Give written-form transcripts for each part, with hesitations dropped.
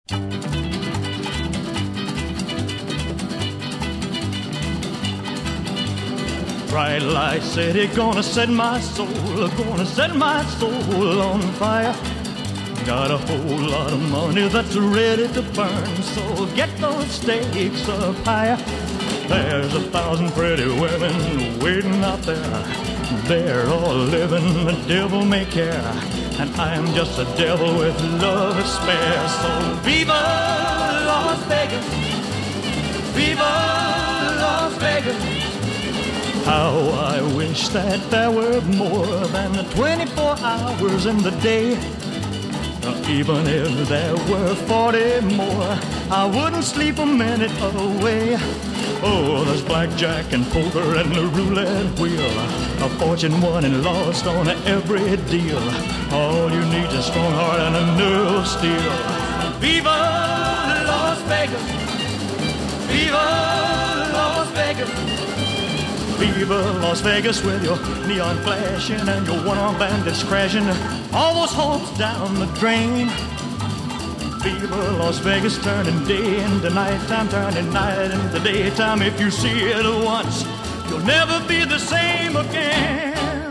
Bright light city, gonna set my soul, gonna set my soul on fire. Got a whole lot of money that's ready to burn, so get those stakes up higher. There's 1,000 pretty women waiting out there. They're all living the devil may care, and I'm just a devil with love to spare. So viva Las Vegas, viva Las Vegas. How I wish that there were more than 24 hours in the day. Even if there were 40 more, I wouldn't sleep a minute away. Oh, there's blackjack and poker and the roulette wheel, a fortune won and lost on every deal. All you need is a strong heart and a nerve of steel. Viva Las Vegas, viva Las Vegas. Viva Las Vegas with your neon flashing and your one-armed bandits crashing all those hopes down the drain. Viva Las Vegas, turning day into nighttime, turning night into daytime. If you see it once, you'll never be the same again.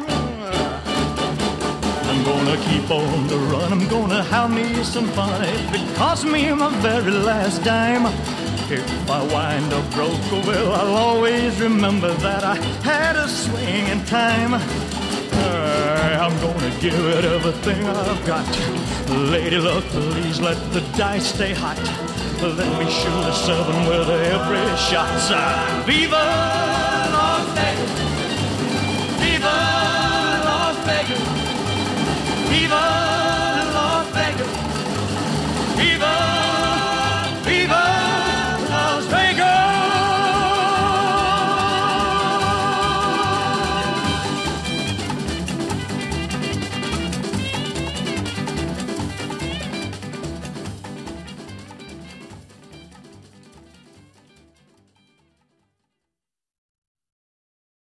I'm gonna keep on the run, I'm gonna have me some fun. If it costs me my very last dime, if I wind up broke, well, I'll always remember that I had a swing in time. I'm gonna give it everything I've got. Lady luck, please let the dice stay hot. Let me shoot a 7 with every shot. Viva Las Vegas, viva Las Vegas, viva